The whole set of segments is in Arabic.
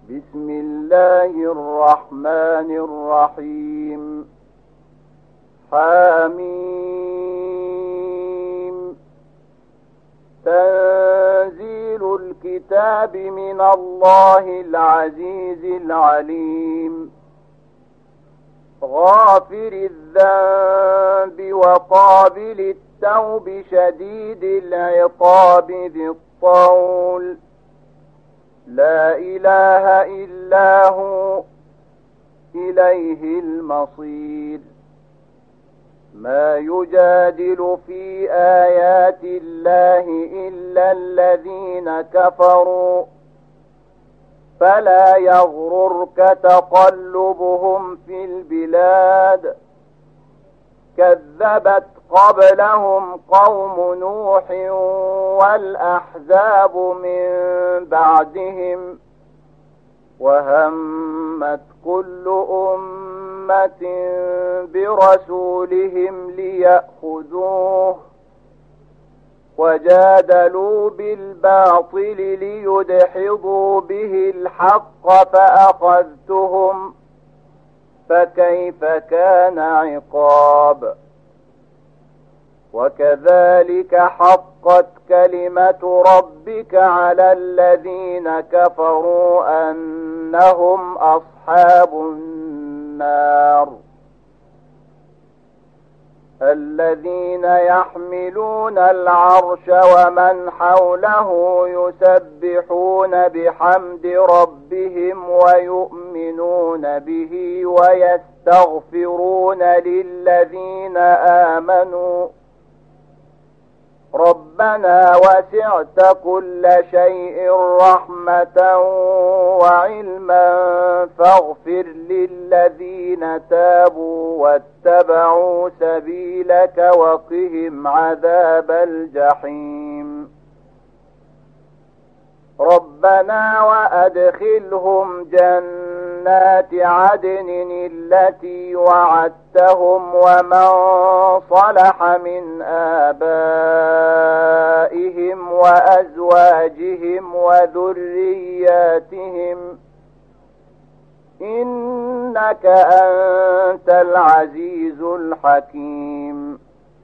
بسم الله الرحمن الرحيم. حميم. تنزيل الكتاب من الله العزيز العليم. غافر الذنب وقابل التوب شديد العقاب ذي الطول. لا إله إلا هو إليه المصير. ما يجادل في آيات الله إلا الذين كفروا فلا يغررك تقلبهم في البلاد. كذبت قبلهم قوم نوح والأحزاب من بعدهم وهمت كل أمة برسولهم ليأخذوه وجادلوا بالباطل ليدحضوا به الحق فأخذتهم فكيف كان عقاب. وكذلك حقت كلمة ربك على الذين كفروا أنهم أصحاب النار. الذين يحملون العرش ومن حوله يسبحون بحمد ربهم ويؤمنون به ويستغفرون للذين آمنوا ربنا وسعت كل شيء رحمة وعلما فاغفر للذين تابوا واتبعوا سبيلك وقهم عذاب الجحيم. ربنا وأدخلهم جنات عدن التي وعدتهم ومن صلح من آبائهم وأزواجهم وذرياتهم إنك أنت العزيز الحكيم.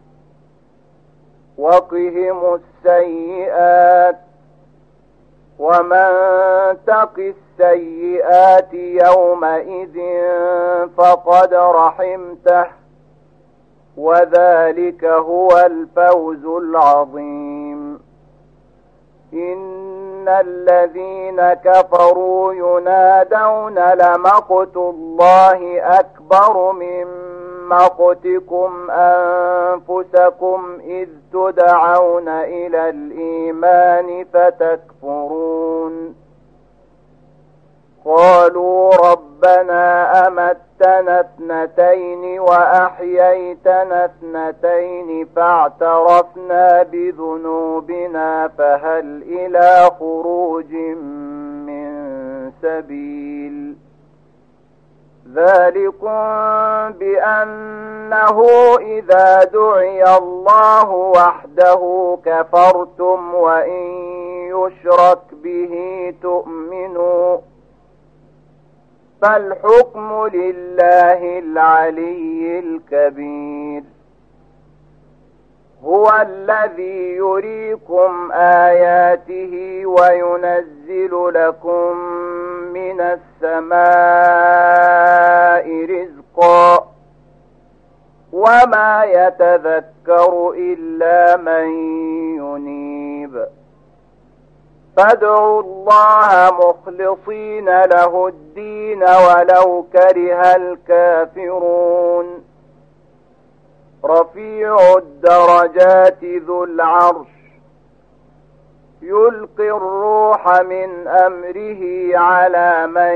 وقهم السيئات ومن تق السيئات يومئذ فقد رحمته وذلك هو الفوز العظيم. إن الذين كفروا ينادون لمقت الله أكبر من مقتكم أنفسكم إذ تدعون إلى الإيمان فتكفرون. قالوا ربنا أمتنا اثنتين وأحييتنا اثنتين فاعترفنا بذنوبنا فهل إلى خروج من سبيل. ذلكم بأنه إذا دعي الله وحده كفرتم وإن يشرك به تؤمنوا فالحكم لله العلي الكبير. هو الذي يريكم آياته وينزل لكم من السماء رزقا وما يتذكر إلا من ينيب. فادعوا الله مخلصين له الدين ولو كره الكافرون. رفيع الدرجات ذو العرش يلقي الروح من أمره على من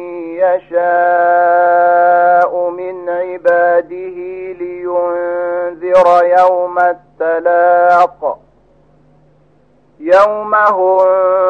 يشاء من عباده لينذر يوم التلاق يوم هم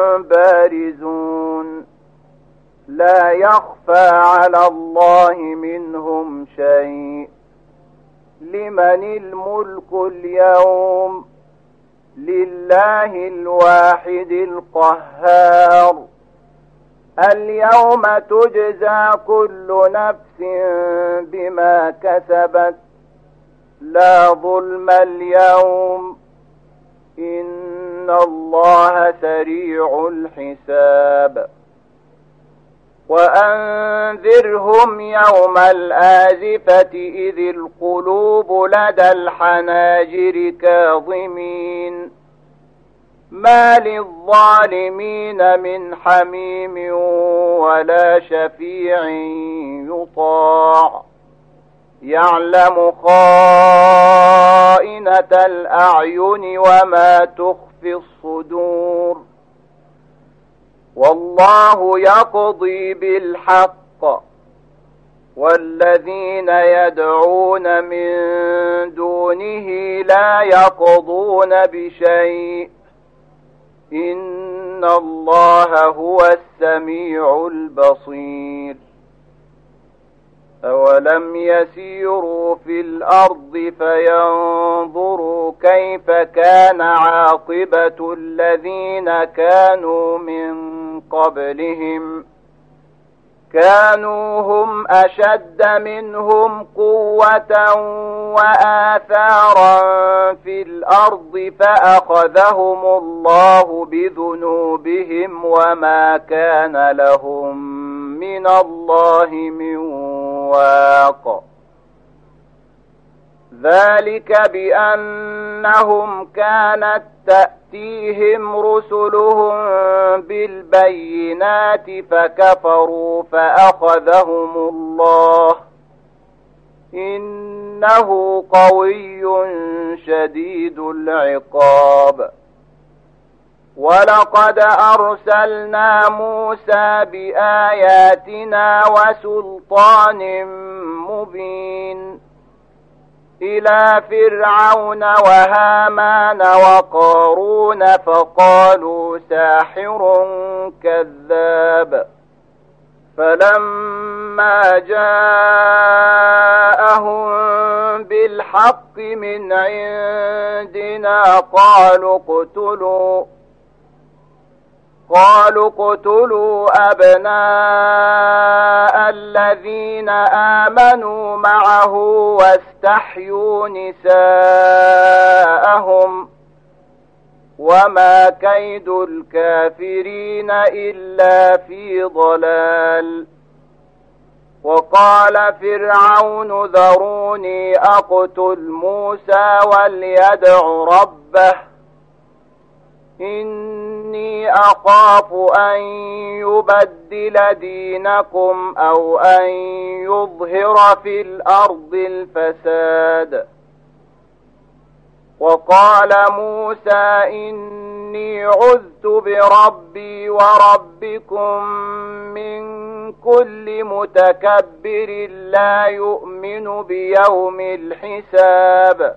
بارزون لا يخفى على الله منهم شيء. لمن الملك اليوم لله الواحد القهار اليوم تجزى كل نفس بما كسبت لا ظلم اليوم إن الله سريع الحساب وأنذرهم يوم الآزفة إذ القلوب لدى الحناجر كاظمين ما للظالمين من حميم ولا شفيع يطاع يعلم خائنة الأعين وما تخفي الصدور والله يقضي بالحق والذين يدعون من دونه لا يقضون بشيء إن الله هو السميع البصير أولم يسيروا في الأرض فينظروا كيف كان عاقبة الذين كانوا من قبلهم كانوا هم أشد منهم قوة وآثارا في الأرض فأخذهم الله بذنوبهم وما كان لهم من الله من واق ذلك بأنهم كانت تأتيهم رسلهم بالبينات فكفروا فأخذهم الله إنه قوي شديد العقاب ولقد أرسلنا موسى بآياتنا وسلطان مبين إلى فرعون وهامان وقارون فقالوا ساحر كذاب فلما جاءهم بالحق من عندنا قالوا اقتلوا أبناء الذين آمنوا معه واستحيوا نساءهم وما كيد الكافرين إلا في ضلال وقال فرعون ذروني أقتل موسى وليدع ربه إني أخاف أن يبدل دينكم أو أن يظهر في الأرض الفساد وقال موسى إني عذت بربي وربكم من كل متكبر لا يؤمن بيوم الحساب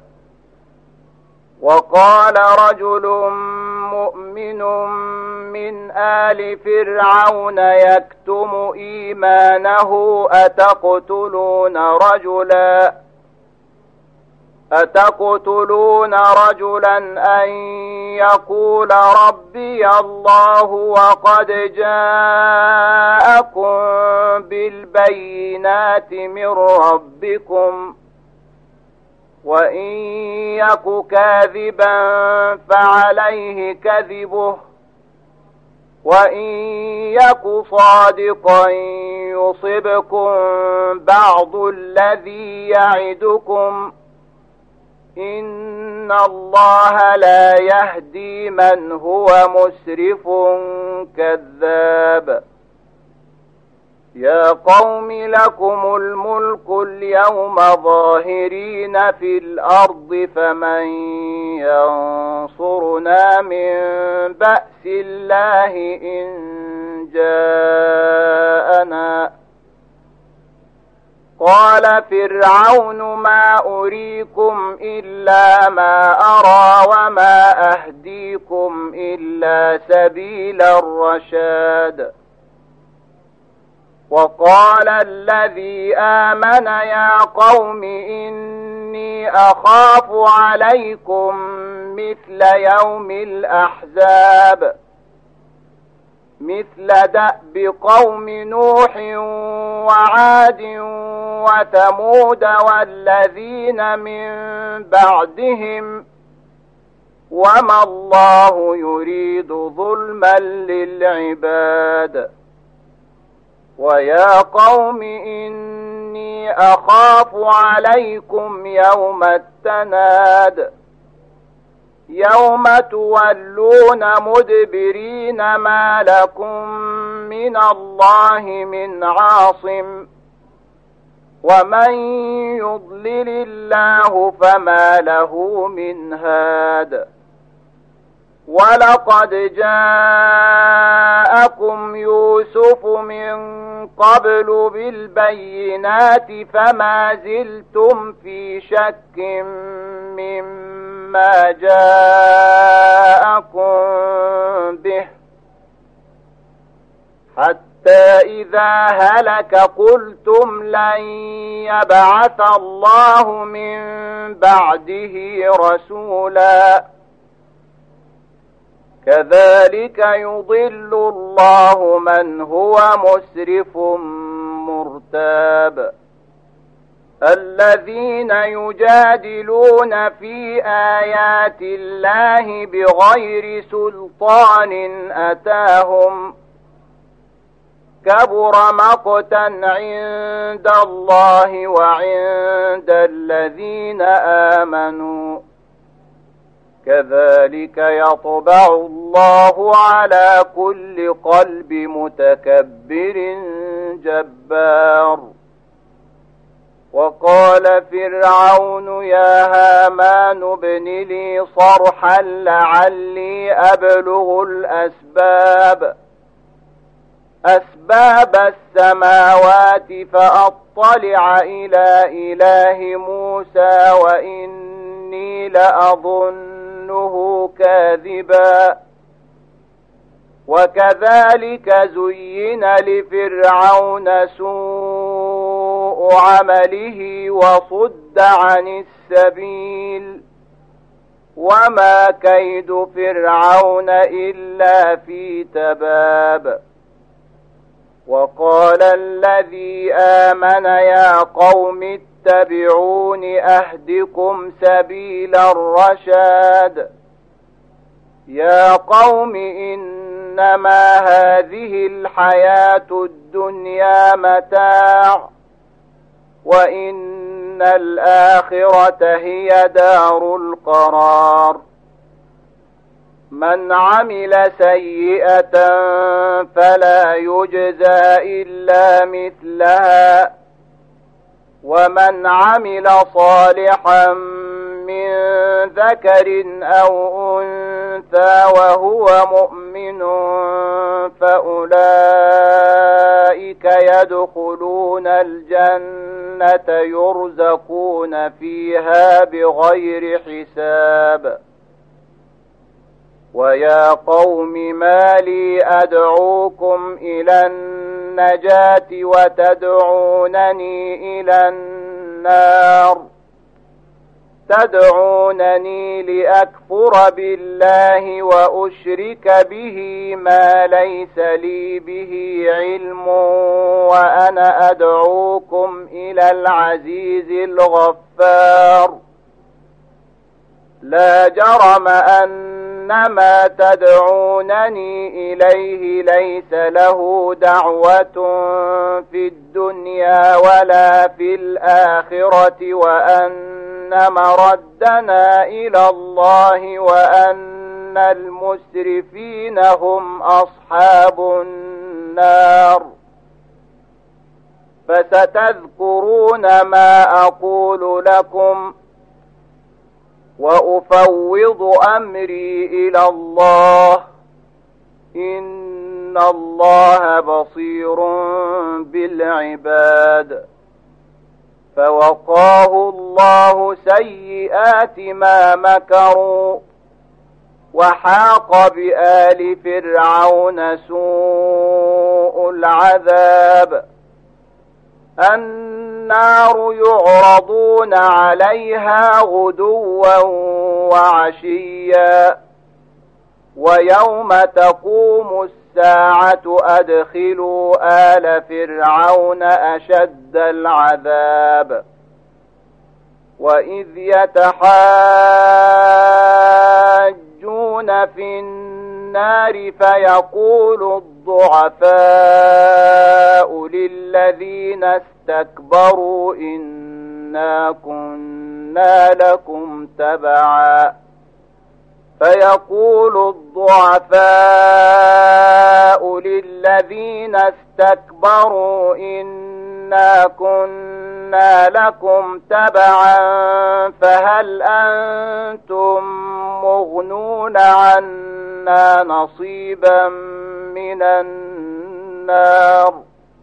وقال رجل مؤمن من آل فرعون يكتم إيمانه أتقتلون رجلا أن يقول ربي الله وقد جاءكم بالبينات من ربكم وإن يك كاذبا فعليه كذبه وإن يك صادقا يصبكم بعض الذي يعدكم إن الله لا يهدي من هو مسرف كذاب يا قوم لكم الملك اليوم ظاهرين في الأرض فمن ينصرنا من بأس الله إن جاءنا قال فرعون ما أريكم إلا ما أرى وما أهديكم إلا سبيل الرشاد وقال الذي آمن يا قوم إني أخاف عليكم مثل يوم الأحزاب مثل دأب قوم نوح وعاد وثمود والذين من بعدهم وما الله يريد ظلما للعباد ويا قوم إني أخاف عليكم يوم التناد يوم تولون مدبرين ما لكم من الله من عاصم ومن يضلل الله فما له من هاد ولقد جاءكم يوسف من قبل بالبينات فما زلتم في شك مما جاءكم به حتى إذا هلك قلتم لن يبعث الله من بعده رسولا كذلك يضل الله من هو مسرف مرتاب الذين يجادلون في آيات الله بغير سلطان أتاهم كبر مقتا عند الله وعند الذين آمنوا كذلك يطبع الله على كل قلب متكبر جبار وقال فرعون يا هامان ابن لي صرحا لعلي أبلغ أسباب السماوات فأطلع إلى إله موسى وإني لأظنه كاذبا وكذلك زين لفرعون سوء عمله وصد عن السبيل وما كيد فرعون إلا في تباب وقال الذي آمن يا قوم اتبعون أهدكم سبيل الرشاد يا قوم إنما هذه الحياة الدنيا متاع وإن الآخرة هي دار القرار من عمل سيئة فلا يجزى إلا مثلها ومن عمل صالحا من ذكر أو أنثى وهو مؤمن فأولئك يدخلون الجنة يرزقون فيها بغير حساب ويا قوم ما لي أدعوكم إلى النجاة وتدعونني إلى النار تدعونني لأكفر بالله وأشرك به ما ليس لي به علم وأنا أدعوكم إلى العزيز الغفار لا جرم أن ما تدعونني إليه ليس له دعوة في الدنيا ولا في الآخرة وأن مردنا إلى الله وأن المسرفين هم أصحاب النار فستذكرون ما أقول لكم وأفوض أمري إلى الله إن الله بصير بالعباد فوقاه الله سيئات ما مكروا وحاق بآل فرعون سوء العذاب النار يعرضون عليها غدوا وعشيا ويوم تقوم الساعة أدخلوا آل فرعون أشد العذاب وإذ يتحاجون في النار فيقول الضعفاء للذين استكبروا إنا كنا لكم تبعا إنا كنا لكم تبعا فهل أنتم مغنون عنا نصيبا من النار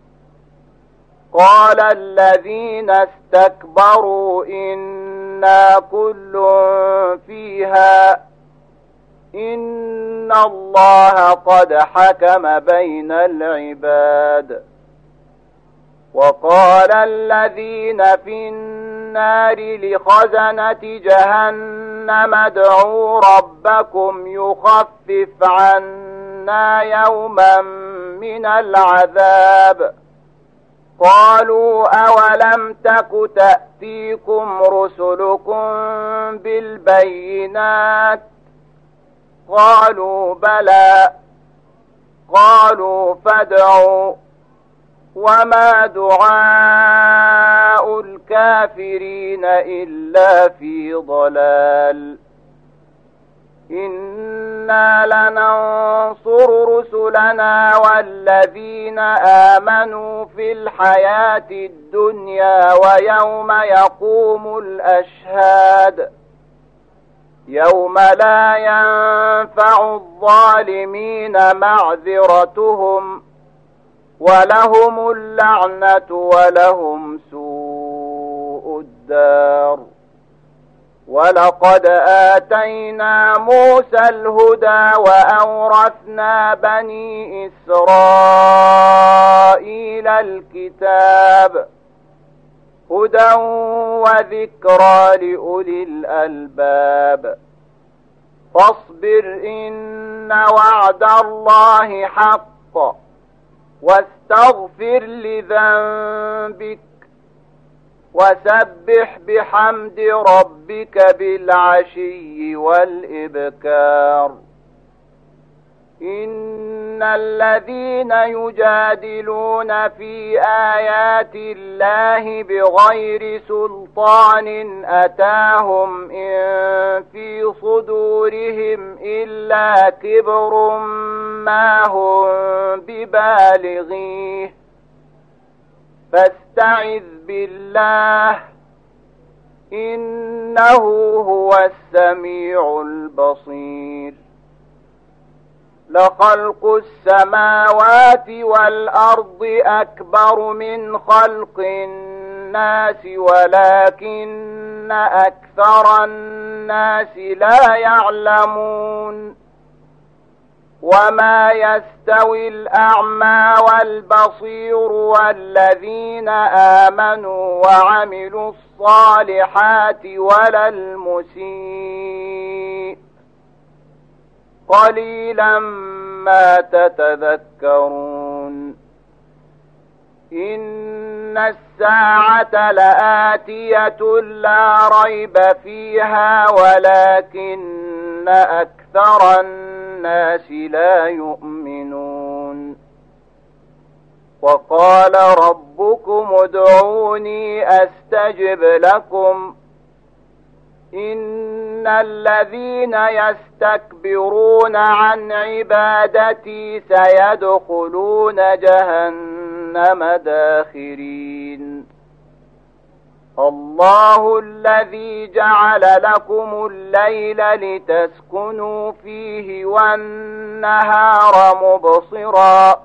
قال الذين استكبروا إنا كل فيها إن الله قد حكم بين العباد وقال الذين في النار لخزنة جهنم ادعوا ربكم يخفف عنا يوما من العذاب قالوا أولم تك تأتيكم رسلكم بالبينات قالوا بلى قالوا فادعوا وما دعاء الكافرين إلا في ضلال إنا لننصر رسلنا والذين آمنوا في الحياة الدنيا ويوم يقوم الأشهاد يوم لا ينفع الظالمين معذرتهم ولهم اللعنة ولهم سوء الدار ولقد آتينا موسى الهدى وأورثنا بني إسرائيل الكتاب هدى وذكرى لأولي الألباب فاصبر إن وعد الله حق واستغفر لذنبك وسبح بحمد ربك بالعشي والإبكار إن الذين يجادلون في آيات الله بغير سلطان أتاهم إن في صدورهم إلا كبر ما هم ببالغيه فاستعذ بالله إنه هو السميع البصير لخلق السماوات والأرض أكبر من خلق الناس ولكن أكثر الناس لا يعلمون وما يستوي الأعمى والبصير والذين آمنوا وعملوا الصالحات ولا المسيء قليلا ما تتذكرون إن الساعة لآتية لا ريب فيها ولكن أكثر الناس لا يؤمنون وقال ربكم ادعوني أستجب لكم إن الذين يستكبرون عن عبادتي سيدخلون جهنم داخرين الله الذي جعل لكم الليل لتسكنوا فيه والنهار مبصرا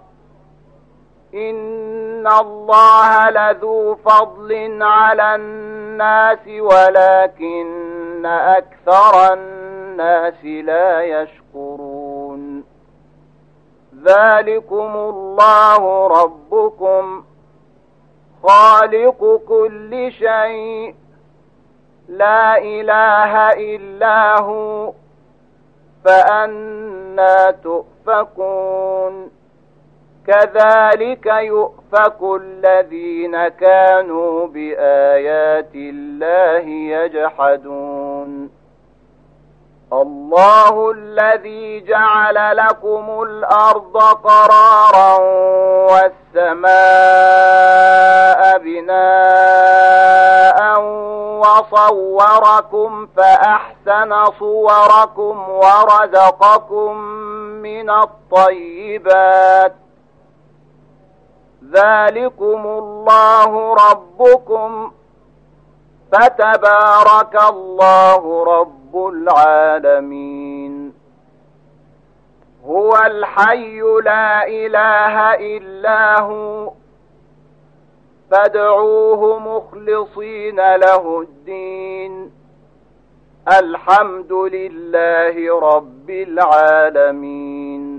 إن الله لذو فضل على الناس ولكن أكثر الناس لا يشكرون ذلكم الله ربكم خالق كل شيء لا إله إلا هو فأنى تؤفكون كذلك يؤفك الذين كانوا بآيات الله يجحدون الله الذي جعل لكم الأرض قرارا والسماء بناء وصوركم فأحسن صوركم ورزقكم من الطيبات ذلكم الله ربكم فتبارك الله رب العالمين هو الحي لا إله إلا هو فادعوه مخلصين له الدين الحمد لله رب العالمين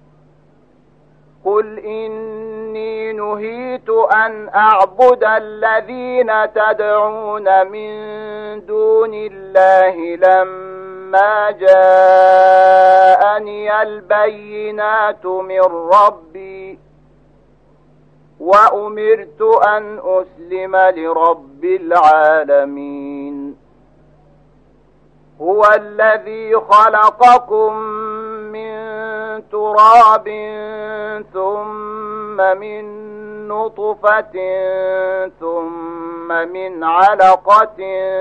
قل إني نهيت أن أعبد الذين تدعون من دون الله لما جاءني البينات من ربي وأمرت أن أسلم لرب العالمين هو الذي خلقكم من تراب ثم من نطفة ثم من علقة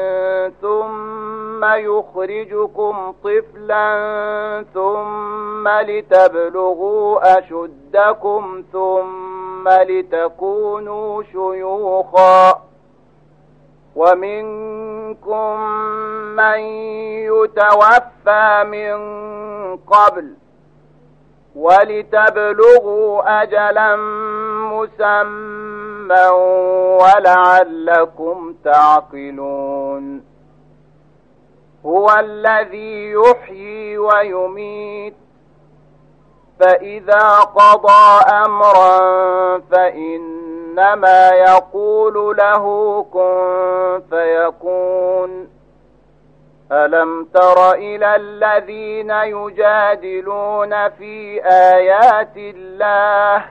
ثم يخرجكم طفلا ثم لتبلغوا أشدكم ثم لتكونوا شيوخا ومنكم من يتوفى من قبل ولتبلغوا أجلا مسمى ولعلكم تعقلون هو الذي يحيي ويميت فإذا قضى أمرا فإنما يقول له كن فيكون ألم تر إلى الذين يجادلون في آيات الله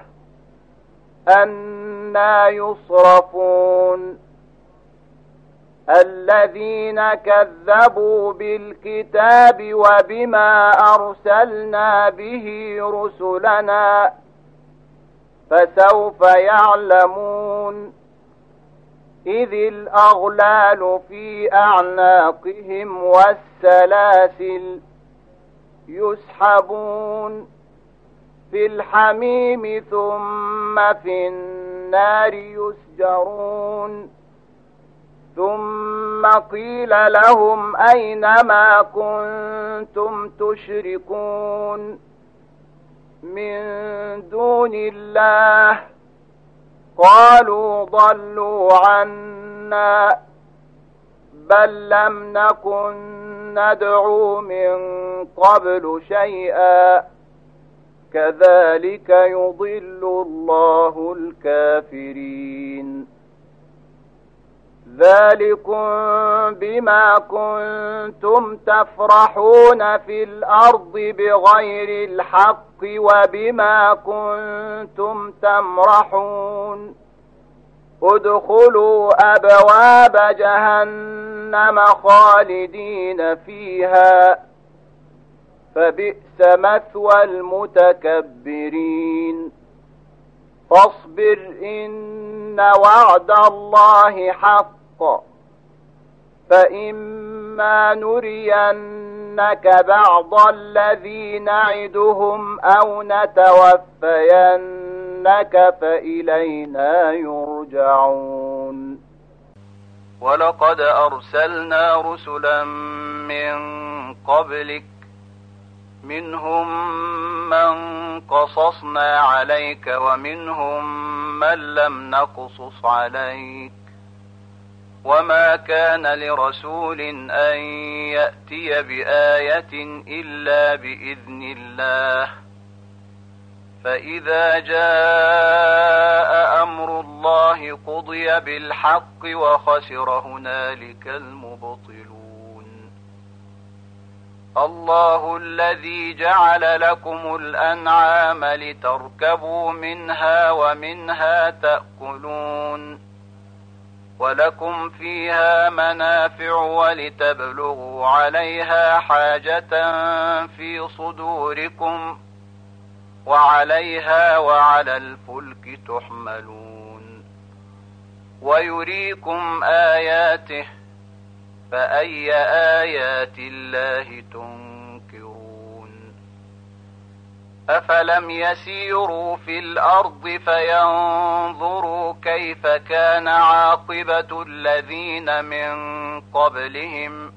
أنى يصرفون الذين كذبوا بالكتاب وبما أرسلنا به رسلنا فسوف يعلمون إذ الأغلال في أعناقهم والسلاسل يسحبون في الحميم ثم في النار يسجرون ثم قيل لهم أين ما كنتم تشركون من دون الله قالوا ضلوا عنا بل لم نكن ندعو من قبل شيئا كذلك يضل الله الكافرين ذلكم بما كنتم تفرحون في الأرض بغير الحق وبما كنتم تمرحون ادخلوا أبواب جهنم خالدين فيها فبئس مثوى المتكبرين فاصبر إن وعد الله حق فإما نرينك بعض الذي نعدهم أو نتوفينك فإلينا يرجعون ولقد أرسلنا رسلا من قبلك منهم من قصصنا عليك ومنهم من لم نقصص عليك وما كان لرسول أن يأتي بآية إلا بإذن الله فإذا جاء أمر الله قضي بالحق وخسر هنالك المبطلون الله الذي جعل لكم الأنعام لتركبوا منها ومنها تأكلون ولكم فيها منافع ولتبلغوا عليها حاجة في صدوركم وعليها وعلى الفلك تحملون ويريكم آياته فأي آيات الله تنكرون أفلم يسيروا في الأرض فينظروا كيف كان عاقبة الذين من قبلهم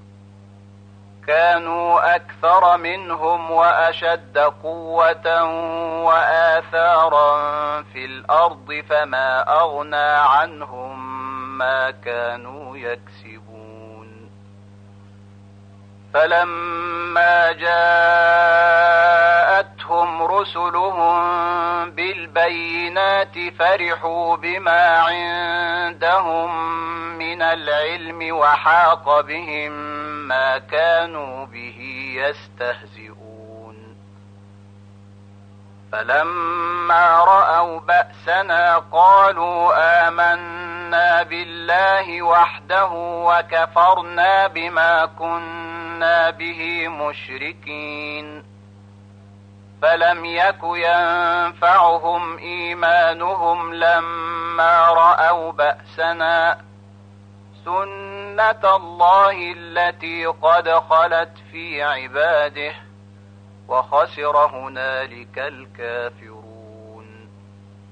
كانوا أكثر منهم وأشد قوة وآثارا في الأرض فما أغنى عنهم ما كانوا يكسبون فلما جاءتهم رسلهم بالبينات فرحوا بما عندهم من العلم وحاق بهم ما كانوا به يستهزئون فلما رأوا بأسنا قالوا آمنا بالله وحده وكفرنا بما كنا به مشركين فلم يك ينفعهم إيمانهم لما رأوا بأسنا سنة الله التي قد خلت في عباده وخسر هنالك الكافرون